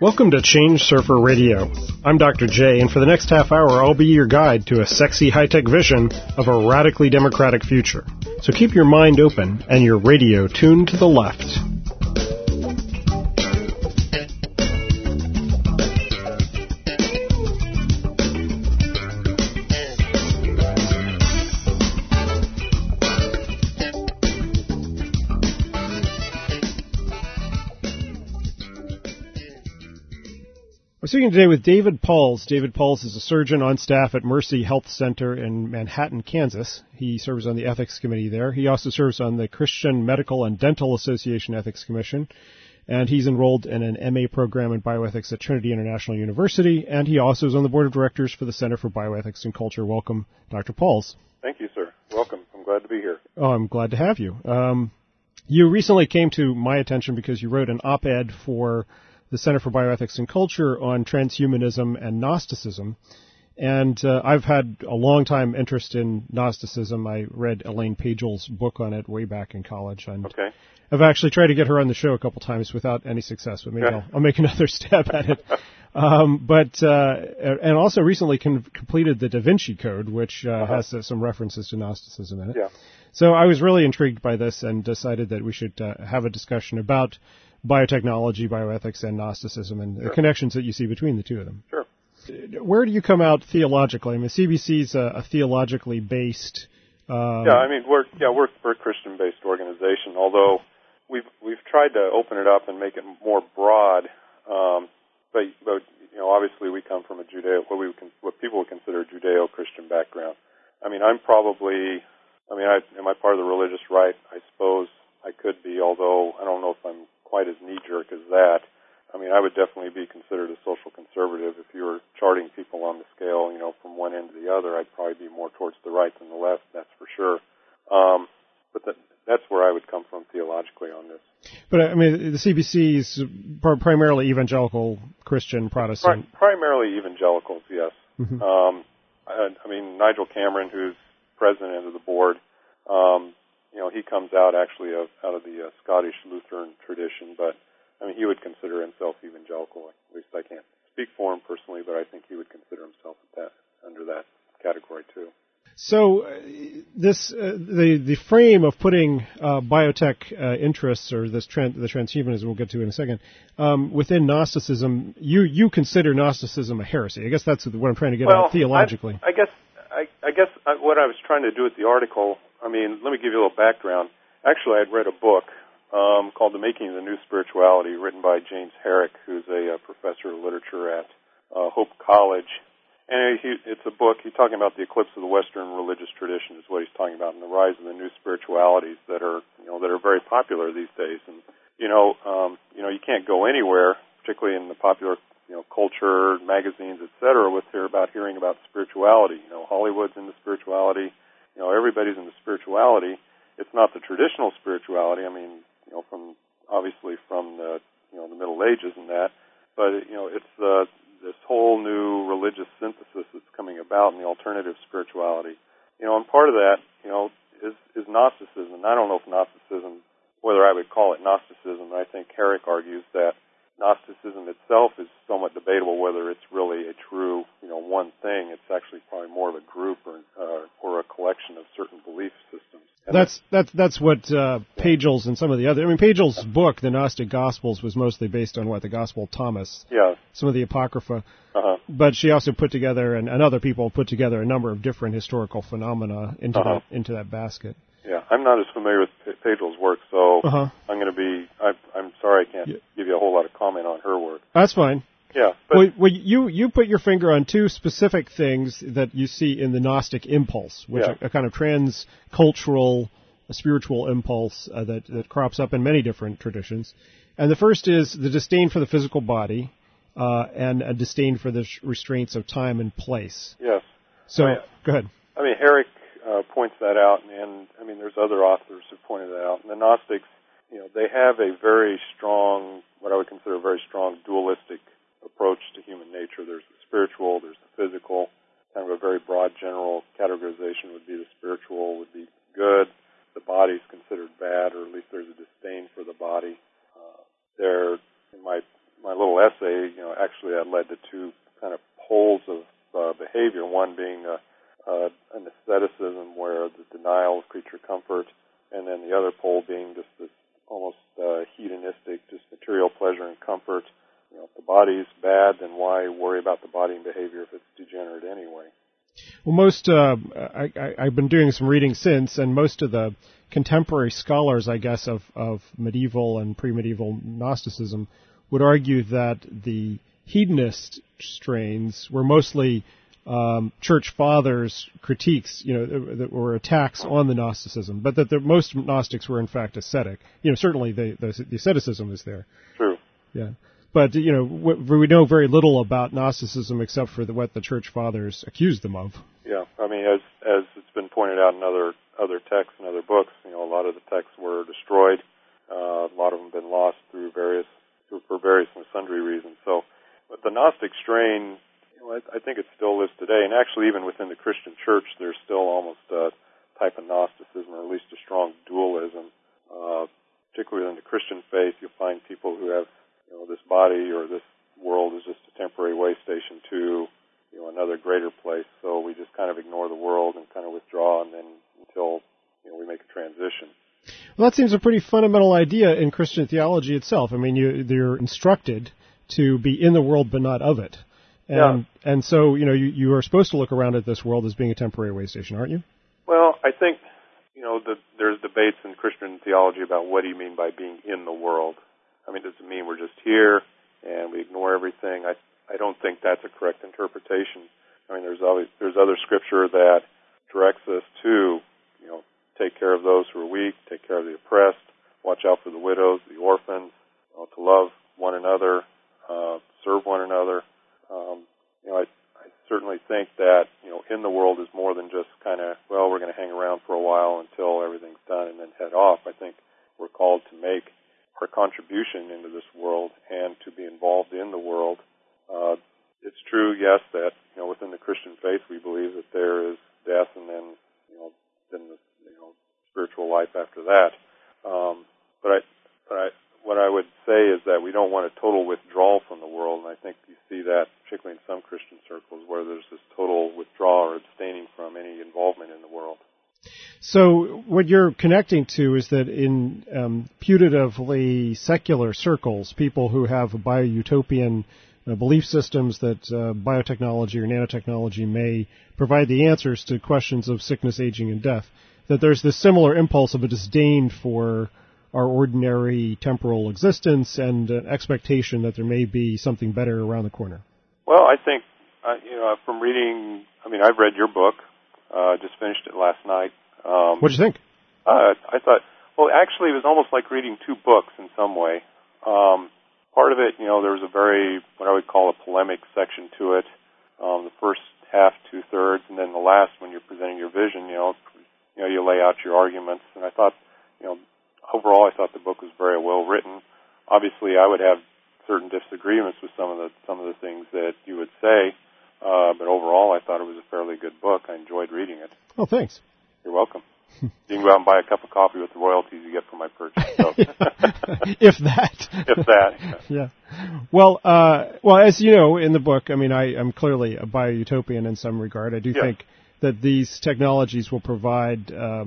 Welcome to Change Surfer Radio. I'm Dr. J, and for the next half hour, I'll be your guide to a sexy high-tech vision of a radically democratic future. So keep your mind open and your radio tuned to the left. We're speaking today with David Pauls. David Pauls is a surgeon on staff at Mercy Health Center in Manhattan, Kansas. He serves on the ethics committee there. He also serves on the Christian Medical and Dental Association Ethics Commission, and he's enrolled in an MA program in bioethics at Trinity International University, and he also is on the board of directors for the Center for Bioethics and Culture. Welcome, Dr. Pauls. Thank you, sir. Welcome. I'm glad to be here. Oh, I'm glad to have you. You recently came to my attention because you wrote an op-ed for the Center for Bioethics and Culture on transhumanism and Gnosticism. And I've had a long time interest in Gnosticism. I read Elaine Pagel's book on it way back in college. And okay. I've actually tried to get her on the show a couple times without any success, but maybe I'll make another stab at it. And also recently completed the Da Vinci Code, which has some references to Gnosticism in it. Yeah. So I was really intrigued by this and decided that we should have a discussion about biotechnology, bioethics, and Gnosticism, and the connections that you see between the two of them. Sure. Where do you come out theologically? I mean, CBC's a theologically based. We're a Christian-based organization. Although we've tried to open it up and make it more broad, but obviously we come from a what people would consider a Judeo-Christian background. I mean, am I part of the religious right? I suppose I could be, although I don't know if I'm quite as knee-jerk as that. I mean, I would definitely be considered a social conservative. If you were charting people on the scale, from one end to the other, I'd probably be more towards the right than the left, that's for sure. But that's where I would come from theologically on this. But, I mean, the CBC is primarily evangelical Christian Protestant. Primarily evangelicals, yes. Mm-hmm. Nigel Cameron, who's president of the board, he comes out actually out of the Scottish Lutheran tradition, but he would consider himself evangelical. At least I can't speak for him personally, but I think he would consider himself under that category too. So, the frame of putting biotech interests, or the transhumanism we'll get to in a second, within Gnosticism, you consider Gnosticism a heresy. I guess that's what I'm trying to get at theologically. I guess what I was trying to do with the article. Let me give you a little background. Actually, I'd read a book called The Making of the New Spirituality, written by James Herrick, who's a professor of literature at Hope College. And it's a book, he's talking about the eclipse of the Western religious tradition is what he's talking about, and the rise of the new spiritualities that are very popular these days. And, you can't go anywhere, particularly in the popular, culture, magazines, et cetera, hearing about spirituality. Hollywood's into spirituality. Everybody's into spirituality. It's not the traditional spirituality. From the Middle Ages and that, but it's this whole new religious synthesis that's coming about in the alternative spirituality. And part of that, is Gnosticism. And I don't know if Gnosticism, whether I would call it Gnosticism. I think Herrick argues that Gnosticism itself is somewhat debatable whether it's really a true, one thing. It's actually probably more of a group or a collection of certain belief systems. And that's what Pagel's and some of the other. Pagel's book, The Gnostic Gospels, was mostly based on the Gospel of Thomas. Yeah. Some of the Apocrypha. Uh-huh. But she also put together, and other people put together, a number of different historical phenomena into that basket. Yeah, I'm not as familiar with Pagel's work, so I'm going to be. I'm sorry, I can't give you a whole lot of comment on her work. That's fine. Yeah. But you put your finger on two specific things that you see in the Gnostic impulse, which are a kind of trans-cultural, spiritual impulse that crops up in many different traditions. And the first is the disdain for the physical body and a disdain for the restraints of time and place. Yes. So, go ahead. Herrick points that out, and there's other authors who pointed that out. And the Gnostics, they have a very strong, what I would consider a very strong dualistic approach to human nature. There's the spiritual, there's the physical. Kind of a very broad general categorization would be the spiritual would be good, the body's considered bad, or at least there's a disdain for the body. In my little essay, actually that led to two kind of poles of behavior, one being an asceticism where the denial of creature comfort, and then the other pole being just this almost hedonistic, just material pleasure and comfort. If the body's bad, then why worry about the body and behavior if it's degenerate anyway? Well, I've been doing some reading since, and most of the contemporary scholars, I guess, of medieval and pre-medieval Gnosticism would argue that the hedonist strains were mostly church fathers' critiques, that were attacks on the Gnosticism, but that most Gnostics were in fact ascetic. Certainly the asceticism is there. True. Yeah. But, we know very little about Gnosticism except for what the church fathers accused them of. Yeah, I mean, as it's been pointed out in other texts and other books, a lot of the texts were destroyed. A lot of them have been lost for various and sundry reasons. So, but the Gnostic strain, I think it still lives today. And actually, even within the Christian church, there's still almost a type of Gnosticism, or at least a strong dualism. Particularly in the Christian faith, you'll find people who have this body or this world is just a temporary way station to, another greater place. So we just kind of ignore the world and kind of withdraw, and then until, we make a transition. Well, that seems a pretty fundamental idea in Christian theology itself. I mean, you're instructed to be in the world but not of it. And so, you are supposed to look around at this world as being a temporary way station, aren't you? Well, I think, there's debates in Christian theology about what do you mean by being in the world. I mean, does it mean we're just here and we ignore everything? I don't think that's a correct interpretation. I mean, there's other scripture that directs us to, take care of those who are weak, take care of the oppressed, watch out for the widows, the orphans, to love one another, serve one another. I certainly think that, in the world is more than just kind of, we're going to hang around for a while until everything's done and then head off. I think we're called to make our contribution into this world and to be involved in the world. It's true, yes, that within the Christian faith we believe that there is death and then the spiritual life after that. But what I would say is that we don't want a total withdrawal from the world, and I think you see that particularly in some Christian circles where there's this total withdrawal or abstaining from any involvement in the world. So what you're connecting to is that in putatively secular circles, people who have bio-utopian belief systems that biotechnology or nanotechnology may provide the answers to questions of sickness, aging, and death, that there's this similar impulse of a disdain for our ordinary temporal existence and an expectation that there may be something better around the corner. Well, I think, from reading, I've read your book. Just finished it last night. What did you think? I thought, actually it was almost like reading two books in some way. Part of it, there was a very, what I would call a polemic section to it. The first half, 2/3, and then the last, when you're presenting your vision, you lay out your arguments. And I thought, overall, I thought the book was very well written. Obviously, I would have certain disagreements with some of the things that you would say, but overall, I thought it was a fairly good book. I enjoyed reading it. Oh, thanks. You're welcome. You can go out and buy a cup of coffee with the royalties you get from my purchase. So. If that. If that. Yeah. Well, as you know, in the book, I'm clearly a bio-utopian in some regard. I do think that these technologies will provide,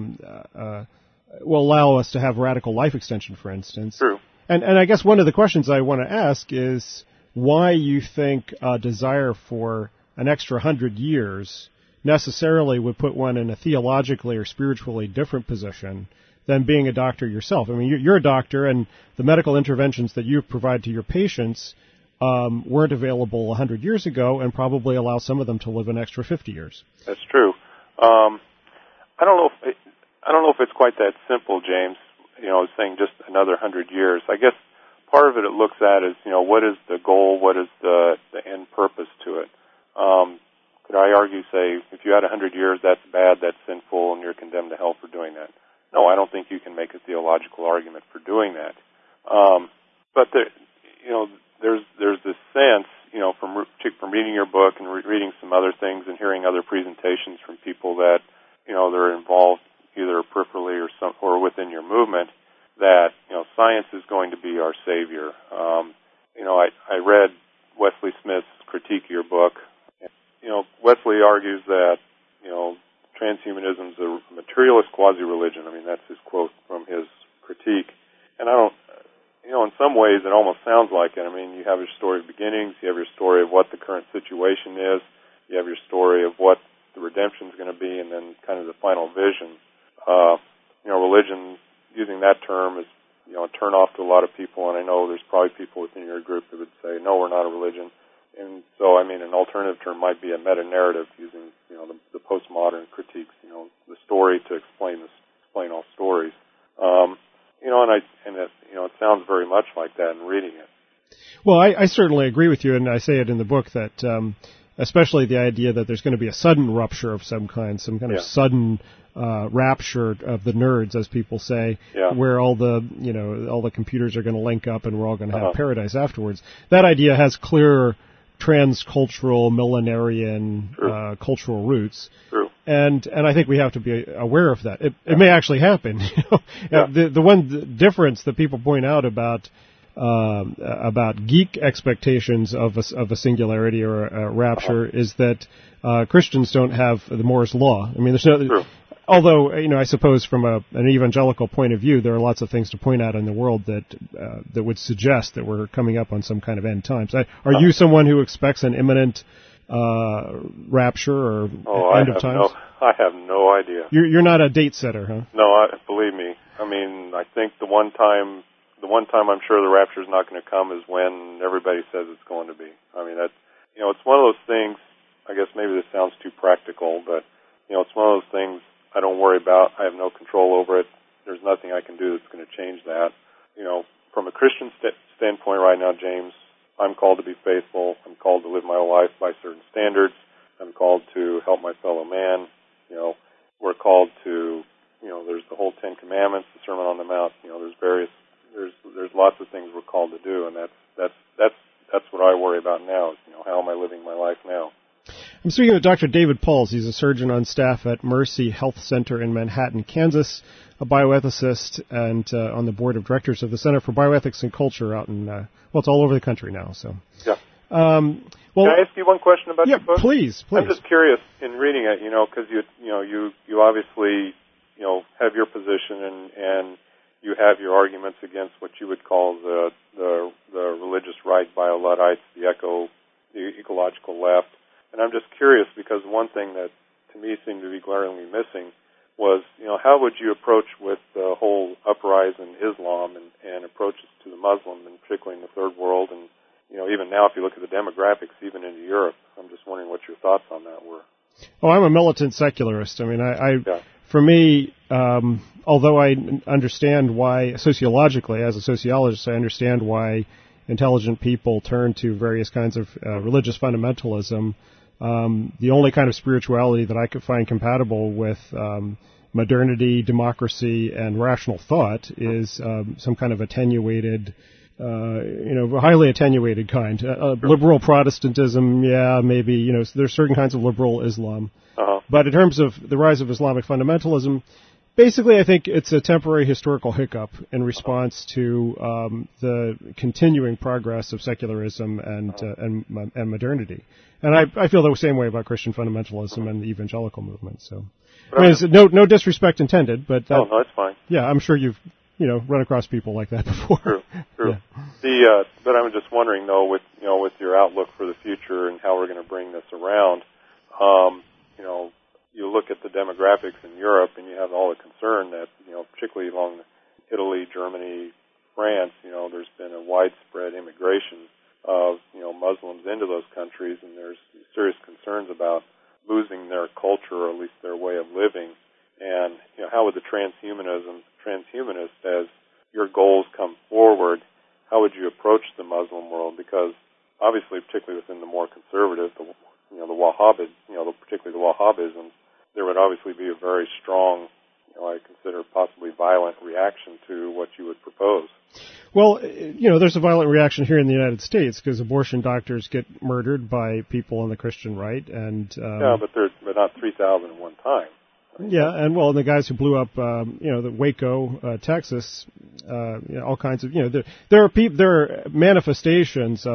will allow us to have radical life extension, for instance. True. And I guess one of the questions I want to ask is why you think a desire for an extra 100 years necessarily would put one in a theologically or spiritually different position than being a doctor yourself. You're a doctor, and the medical interventions that you provide to your patients weren't available 100 years ago, and probably allow some of them to live an extra 50 years. That's true. I don't know if it's quite that simple, James. Saying just another 100 years. I guess part of it looks at is what is the goal, what is the end purpose to it. Could I argue, say, if you had 100 years, that's bad, that's sinful, and you're condemned to hell for doing that? No, I don't think you can make a theological argument for doing that. But there's this sense, from reading your book and reading some other things and hearing other presentations from people that, they're involved either peripherally or within your movement, that, science is going to be our savior. I read Wesley Smith's critique of your book. Wesley argues that, transhumanism is a materialist quasi-religion. I mean, that's his quote from his critique. And I don't, in some ways it almost sounds like it. I mean, you have your story of beginnings, you have your story of what the current situation is, you have your story of what the redemption is going to be, and then kind of the final vision. Religion, using that term, is, a turn off to a lot of people, and I know there's probably people within your group that would say, no, we're not a religion. And so, an alternative term might be a meta-narrative, using, the postmodern critiques, the story to explain all stories. It sounds very much like that in reading it. Well, I certainly agree with you, and I say it in the book that, especially the idea that there's going to be a sudden rupture of some kind of sudden rapture of the nerds, as people say, where all the computers are going to link up and we're all going to have paradise afterwards. That idea has clear transcultural, millenarian cultural roots. True. And I think we have to be aware of that. It may actually happen. The one difference that people point out about geek expectations of a singularity or a rapture is that Christians don't have the Moore's law. I mean, there's no. True. Although, I suppose from an evangelical point of view, there are lots of things to point out in the world that would suggest that we're coming up on some kind of end times. Are you someone who expects an imminent rapture or end of times? I have no idea. You're not a date setter, huh? No, believe me. I think the one time I'm sure the rapture is not going to come is when everybody says it's going to be. It's one of those things. I guess maybe this sounds too practical, but it's one of those things I don't worry about. I have no control over it. There's nothing I can do that's going to change that. From a Christian standpoint right now, James, I'm called to be faithful. I'm called to live my life by certain standards. I'm called to help my fellow man. We're called to, there's the whole Ten Commandments, the Sermon on the Mount. There's lots of things we're called to do, and that's what I worry about now. Is, how am I living my life now? I'm speaking with Dr. David Pauls. He's a surgeon on staff at Mercy Health Center in Manhattan, Kansas, a bioethicist, and on the board of directors of the Center for Bioethics and Culture out in, it's all over the country now. So. Yeah. Can I ask you one question about your book? Please. I'm just curious in reading it, because you obviously, have your position and you have your arguments against what you would call the religious right, bio-Luddites, the ecological left. And I'm just curious because one thing that to me seemed to be glaringly missing was, how would you approach with the whole uprising in Islam and approaches to the Muslim, and particularly in the third world, and even now if you look at the demographics, even into Europe, I'm just wondering what your thoughts on that were. Oh, I'm a militant secularist. For me, although I understand why, sociologically, as a sociologist, I understand why intelligent people turn to various kinds of religious fundamentalism. The only kind of spirituality that I could find compatible with modernity, democracy, and rational thought is some kind of attenuated, highly attenuated kind. Liberal Protestantism, maybe, there's certain kinds of liberal Islam. But in terms of the rise of Islamic fundamentalism, basically I think it's a temporary historical hiccup in response to the continuing progress of secularism and modernity. And I feel the same way about Christian fundamentalism and the evangelical movement. So, it's no disrespect intended, but no, that's fine. Yeah, I'm sure you've run across people like that before. True. Yeah. But I'm just wondering though, with your outlook for the future and how we're going to bring this around, you look at the demographics in Europe and you have all the concern that particularly along Italy, Germany, France, there's been a widespread immigration of Muslims into those countries, and there's serious concerns about losing their culture or at least their way of living. And how would the transhumanist, as your goals come forward, how would you approach the Muslim world? Because obviously, particularly within the more conservative, the Wahhabis, particularly the Wahhabism, there would obviously be a very strong, I consider possibly violent reaction to what you would propose. Well, there's a violent reaction here in the United States because abortion doctors get murdered by people on the Christian right, and but not 3,000 at one time. Yeah, and the guys who blew up, the Waco, Texas, all kinds of, there are manifestations of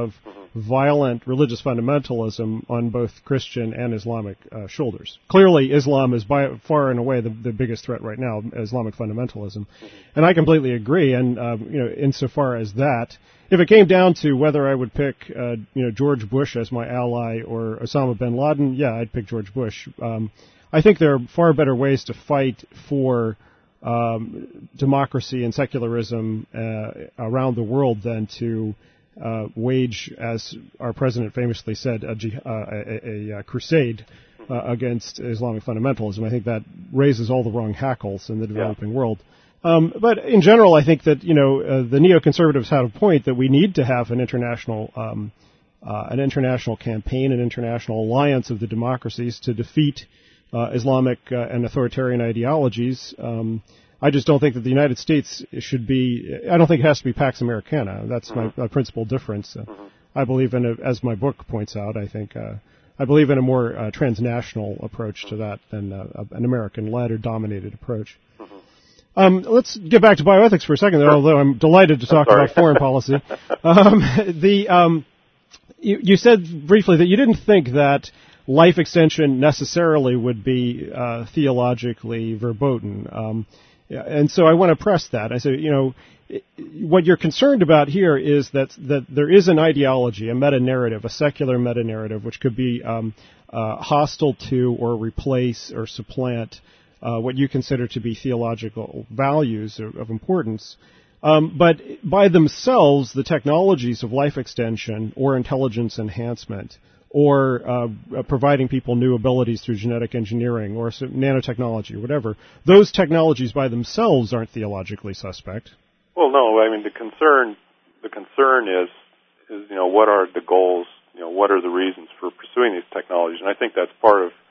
violent religious fundamentalism on both Christian and Islamic shoulders. Clearly, Islam is by far and away the biggest threat right now, Islamic fundamentalism. And I completely agree. And, insofar as that, if it came down to whether I would pick, George Bush as my ally or Osama bin Laden, yeah, I'd pick George Bush. I think there are far better ways to fight for democracy and secularism around the world than to wage, as our president famously said, a crusade against Islamic fundamentalism. I think that raises all the wrong hackles in the developing world. But in general, I think that the neoconservatives had a point that we need to have an international campaign, an international alliance of the democracies to defeat Islamic and authoritarian ideologies. I just don't think that the United States should be. I don't think it has to be Pax Americana. That's my principal difference. I believe in, as my book points out, I believe in a more transnational approach to that than an American-led or dominated approach. Let's get back to bioethics for a second, although I'm delighted to talk about foreign policy. You said briefly that you didn't think that life extension necessarily would be theologically verboten. And so I want to press that. I say, what you're concerned about here is that there is an ideology, a meta-narrative, a secular meta-narrative, which could be hostile to or replace or supplant what you consider to be theological values of importance. But by themselves, the technologies of life extension or intelligence enhancement or providing people new abilities through genetic engineering or nanotechnology or whatever, those technologies by themselves aren't theologically suspect. Well, no. I mean, the concern is what are the goals? What are the reasons for pursuing these technologies? And I think that's part of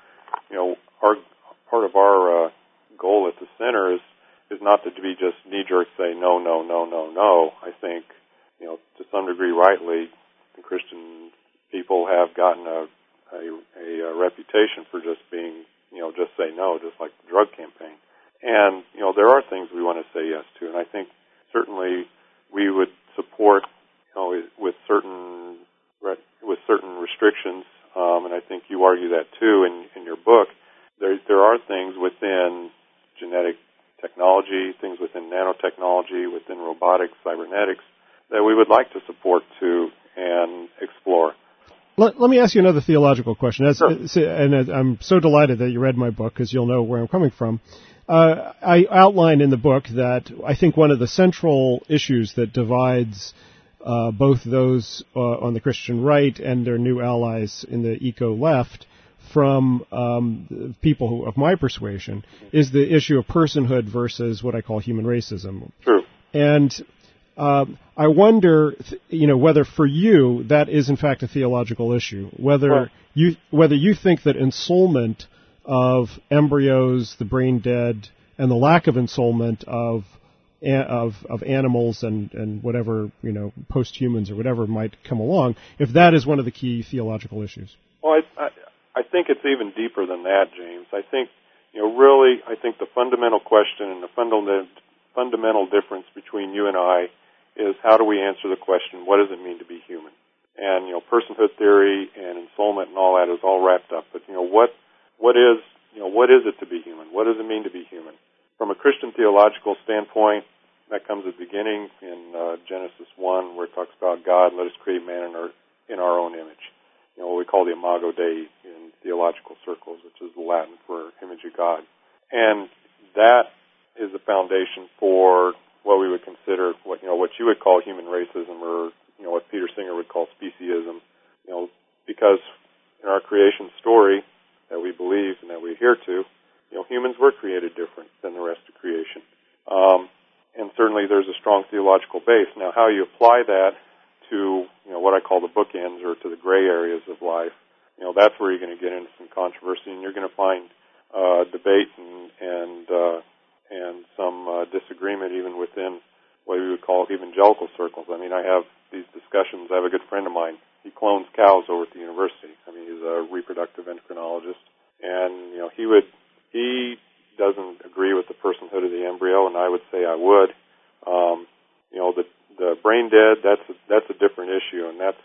our goal at the center is not to be just knee-jerk say no, no, no, no, no. I think to some degree, rightly, the Christian people have gotten a reputation for just being, just say no, just like the drug campaign. And, there are things we want to say yes to. And I think certainly we would support, with certain restrictions. And I think you argue that too in your book. There are things within genetic technology, things within nanotechnology, within robotics, cybernetics, that we would like to support too and explore. Let me ask you another theological question. Sure. And I'm so delighted that you read my book because you'll know where I'm coming from. I outline in the book that I think one of the central issues that divides both those on the Christian right and their new allies in the eco-left from people of my persuasion is the issue of personhood versus what I call human racism. True. And I wonder, whether for you that is in fact a theological issue. Whether you think that ensoulment of embryos, the brain dead, and the lack of ensoulment of animals and whatever post-humans or whatever might come along, if that is one of the key theological issues. Well, I think it's even deeper than that, James. I think I think the fundamental question and the fundamental difference between you and I is how do we answer the question, what does it mean to be human? And, personhood theory and ensoulment and all that is all wrapped up. But, what is it to be human? What does it mean to be human? From a Christian theological standpoint, that comes at the beginning in Genesis 1, where it talks about God, let us create man in our own image. What we call the imago Dei in theological circles, which is Latin for image of God. And that is the foundation for what we would consider what you would call human racism, or what Peter Singer would call speciesism. Because in our creation story that we believe and that we adhere to, humans were created different than the rest of creation. And certainly there's a strong theological base. Now, how you apply that to what I call the bookends or to the gray areas of life, that's where you're going to get into some controversy, and you're going to find debate and some disagreement even within what we would call evangelical circles. I mean, I have these discussions. I have a good friend of mine. He clones cows over at the university. I mean, he's a reproductive endocrinologist, and he doesn't agree with the personhood of the embryo, and I would say I would. The brain dead, that's a different issue, and that's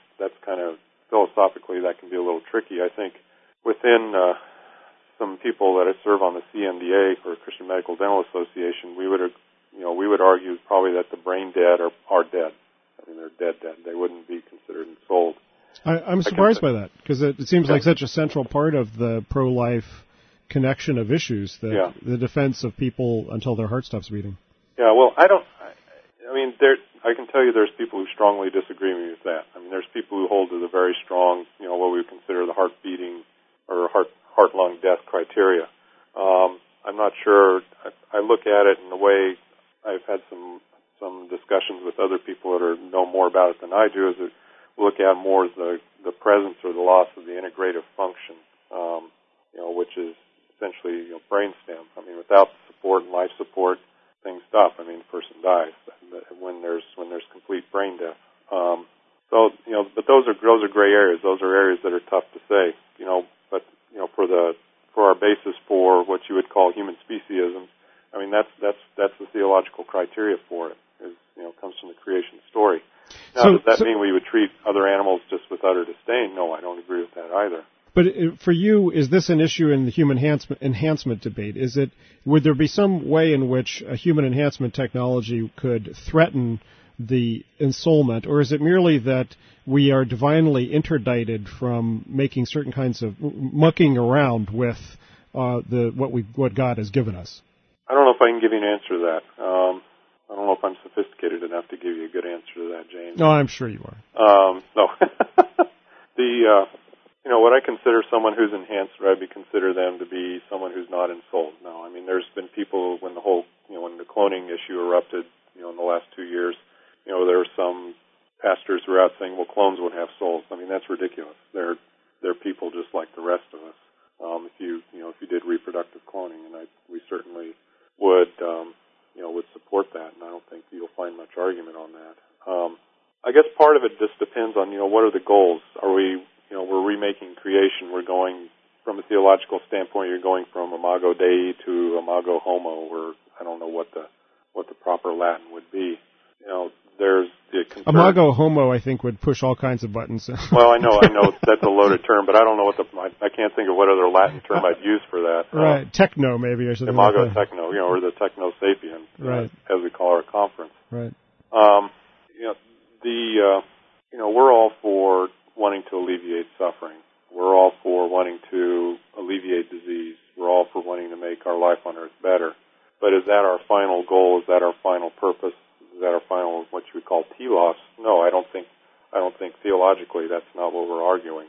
kind of philosophically that can be a little tricky. I think within some people that I serve on the CMDA, or Christian Medical Dental Association, we would argue probably that the brain dead are dead. I mean, they're dead. They wouldn't be considered sold. I'm surprised by that, because it seems like such a central part of the pro-life connection of issues, the defense of people until their heart stops beating. Yeah, well, I can tell you there's people who strongly disagree with that. I mean, there's people who hold to the very strong, what we would consider the heart beating or heart-lung death criteria. I'm not sure. I look at it in the way I've had some discussions with other people that know more about it than I do, is that we look at more as the presence or the loss of the integrative function, which is essentially brainstem. I mean, without support and life support, things stop. I mean, the person dies when there's complete brain death. But those are gray areas. Those are areas that are tough to say. But for our basis for what you would call human speciesism, I mean, that's the theological criteria for it. Comes from the creation story. Now, does that mean we would treat other animals just with utter disdain? No, I don't agree with that either. But for you, is this an issue in the human enhancement debate? Would there be some way in which a human enhancement technology could threaten the ensoulment, or is it merely that we are divinely interdicted from making certain kinds of mucking around with what God has given us? I don't know if I can give you an answer to that. I don't know if I'm sophisticated enough to give you a good answer to that, James. No, I'm sure you are. No. What I consider someone who's enhanced, I would consider them to be someone who's not ensouled. No, I mean, there's been people when when the cloning issue erupted, in the last 2 years, there were some pastors who were out saying, well, clones would have souls. I mean, that's ridiculous. They're people just like the rest of us. If you did reproductive cloning, and we certainly would support that, and I don't think you'll find much argument on that. I guess part of it just depends on, what are the goals? Are we, we're remaking creation. We're going, from a theological standpoint, you're going from imago Dei to imago homo, or I don't know what the proper Latin would be. There's the concern. Imago homo, I think, would push all kinds of buttons. Well, I know that's a loaded term, but I don't know I can't think of what other Latin term I'd use for that. Right, techno maybe, or something. Imago like that. techno, or the techno sapien, right, as we call our conference. Right. We're all for wanting to alleviate suffering. We're all for wanting to alleviate disease. We're all for wanting to make our life on earth better. But is that our final goal? Is that our final purpose? Is that our final, what you would call telos? No, I don't think theologically that's not what we're arguing.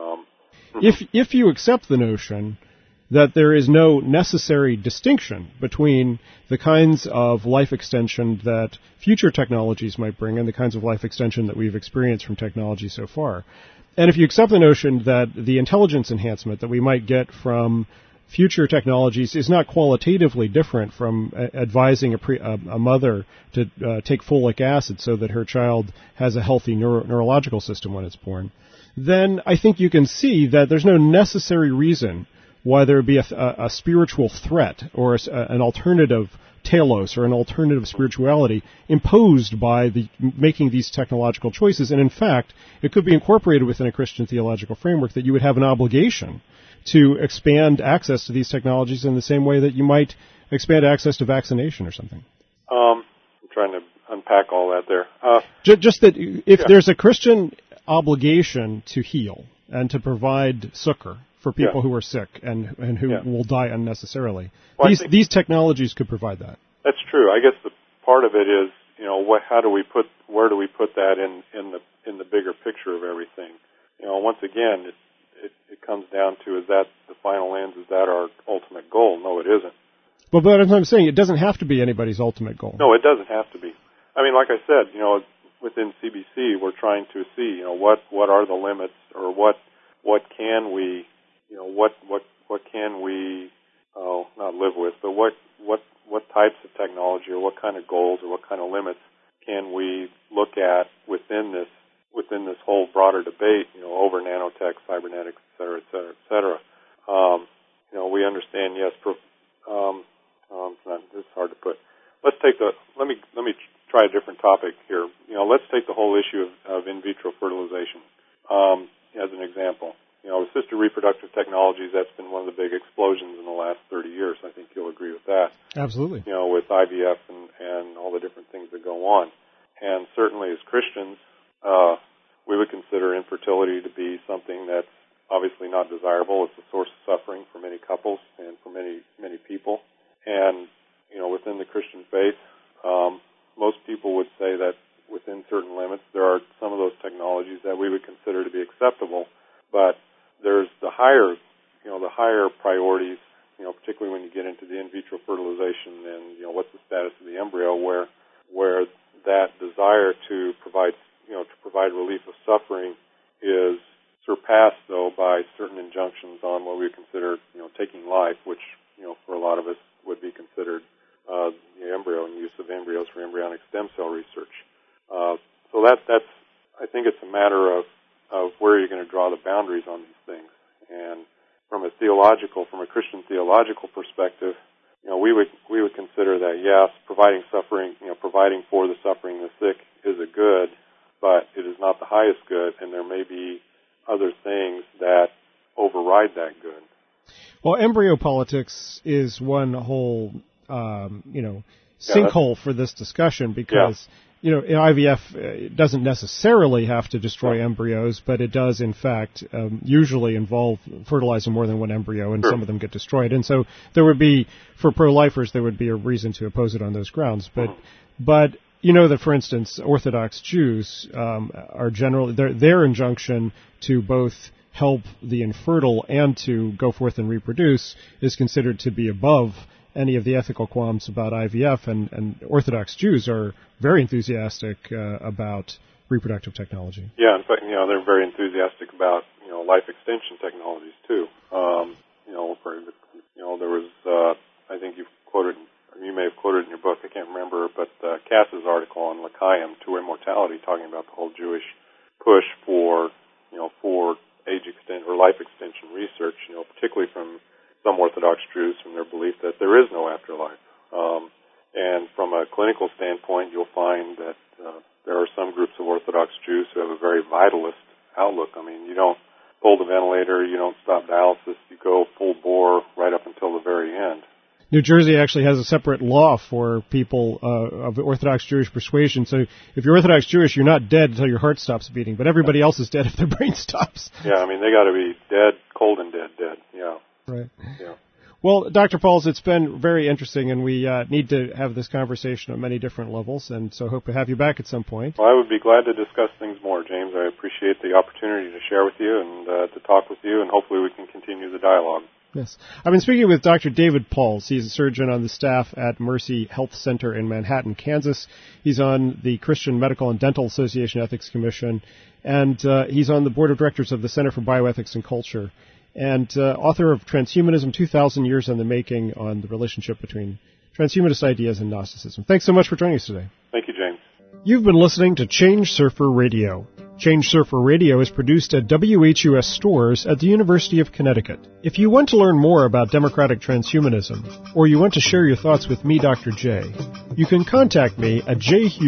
If you accept the notion that there is no necessary distinction between the kinds of life extension that future technologies might bring and the kinds of life extension that we've experienced from technology so far, and if you accept the notion that the intelligence enhancement that we might get from future technologies is not qualitatively different from advising a mother to take folic acid so that her child has a healthy neurological system when it's born, then I think you can see that there's no necessary reason why there would be a spiritual threat or an alternative telos or an alternative spirituality imposed by making these technological choices. And in fact, it could be incorporated within a Christian theological framework that you would have an obligation to expand access to these technologies in the same way that you might expand access to vaccination or something. I'm trying to unpack all that there. Just that if there's a Christian obligation to heal and to provide succor for people who are sick and who will die unnecessarily, these technologies could provide that. That's true. I guess the part of it is, where do we put that in the bigger picture of everything? Once again, it comes down to, is that the final end? Is that our ultimate goal? No, it isn't. Well, but as I'm saying, it doesn't have to be anybody's ultimate goal. No, it doesn't have to be. I mean, like I said, within CBC, we're trying to see, what are the limits, or what can we, what can we, not live with, but what types of technology, or what kind of goals, or what kind of limits can we look at within this whole broader debate, over nanotech, cybernetics, et cetera, et cetera, et cetera. We understand, yes. This is hard to put. Let me try a different topic here. Let's take the whole issue of in vitro fertilization. as an example. Assisted reproductive technologies, that's been one of the big explosions in the last 30 years. I think you'll agree with that. Absolutely. With IVF and all the different things that go on. And certainly as Christians, we would consider infertility to be something that's obviously not desirable. It's a source of suffering for many couples and for many, many people. And, within the Christian faith, most people would say that within certain limits, there are some of those technologies that we would consider to be acceptable, but there's the higher priorities, particularly when you get into the in vitro fertilization and, what's the status of the embryo, where that desire to provide relief of suffering is surpassed, though, by certain injunctions on what we consider, taking life, which, for a lot of us would be considered the embryo and use of embryos for embryonic stem cell research. So that's I think it's a matter of where you're going to draw the boundaries on these things. And from a Christian theological perspective, we would consider that, yes, providing for the suffering of the sick is a good, but it is not the highest good, and there may be other things that override that good. Well, embryo politics is one whole, sinkhole for this discussion because, IVF doesn't necessarily have to destroy embryos, but it does, in fact, usually involve fertilizing more than one embryo, and some of them get destroyed. And so there would be, for pro-lifers, there would be a reason to oppose it on those grounds. But that, for instance, Orthodox Jews are generally, their injunction to both help the infertile and to go forth and reproduce is considered to be above any of the ethical qualms about IVF, and Orthodox Jews are very enthusiastic about reproductive technology. Yeah, in fact, they're very enthusiastic about, life extension technologies too. There was, I think you may have quoted in your book, I can't remember, but Cass's article on L'chaim, To Immortality, talking about the whole Jewish push for age or life extension research, particularly from some Orthodox Jews, from their belief that there is no afterlife. And from a clinical standpoint, you'll find that there are some groups of Orthodox Jews who have a very vitalist outlook. I mean, you don't pull the ventilator, you don't stop dialysis, you go full bore right up until the very end. New Jersey actually has a separate law for people of the Orthodox Jewish persuasion. So if you're Orthodox Jewish, you're not dead until your heart stops beating, but everybody else is dead if their brain stops. Yeah, I mean, they got to be dead, cold and dead, yeah. Right. Yeah. Well, Dr. Pauls, it's been very interesting, and we need to have this conversation on many different levels, and so hope to have you back at some point. Well, I would be glad to discuss things more, James. I appreciate the opportunity to share with you and to talk with you, and hopefully we can continue the dialogue. Yes. I've been speaking with Dr. David Pauls. He's a surgeon on the staff at Mercy Health Center in Manhattan, Kansas. He's on the Christian Medical and Dental Association Ethics Commission, and he's on the board of directors of the Center for Bioethics and Culture, and author of Transhumanism, 2,000 Years in the Making, on the relationship between transhumanist ideas and Gnosticism. Thanks so much for joining us today. Thank you, James. You've been listening to Change Surfer Radio. Change Surfer Radio is produced at WHUS stores at the University of Connecticut. If you want to learn more about democratic transhumanism, or you want to share your thoughts with me, Dr. J, you can contact me at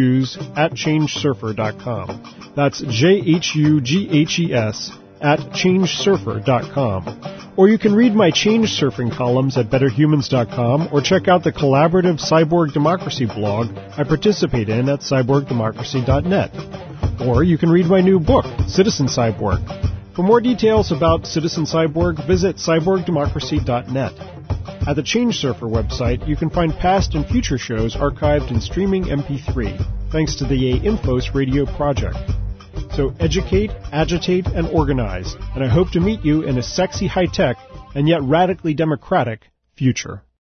jhughes@changesurfer.com. That's JHUGHES @changesurfer.com. Or you can read my Change Surfing columns at betterhumans.com, or check out the collaborative Cyborg Democracy blog I participate in at cyborgdemocracy.net. Or you can read my new book, Citizen Cyborg. For more details about Citizen Cyborg, visit cyborgdemocracy.net. At the Change Surfer website, you can find past and future shows archived in streaming MP3, thanks to the Infos Radio project. So educate, agitate, and organize, and I hope to meet you in a sexy, high-tech, and yet radically democratic future.